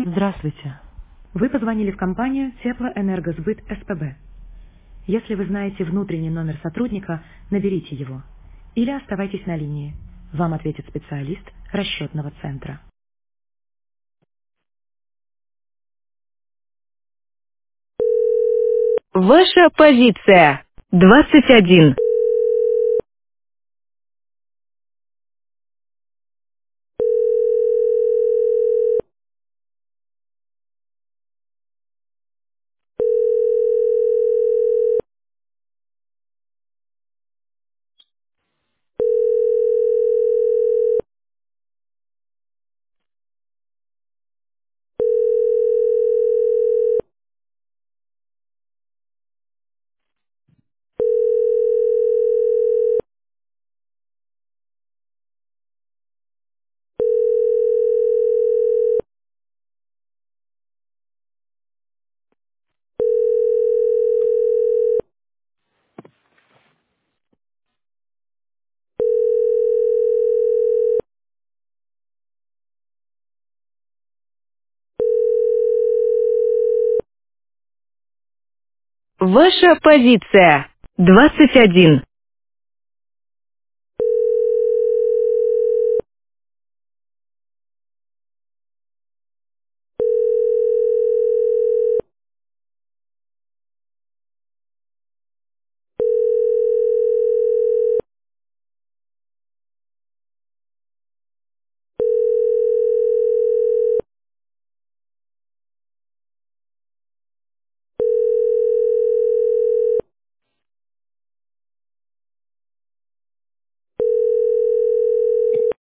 Здравствуйте. Вы позвонили в компанию Теплоэнергосбыт СПБ. Если вы знаете внутренний номер сотрудника, наберите его. Или оставайтесь на линии. Вам ответит специалист расчетного центра. Ваша позиция. 21. Ваша позиция. 21.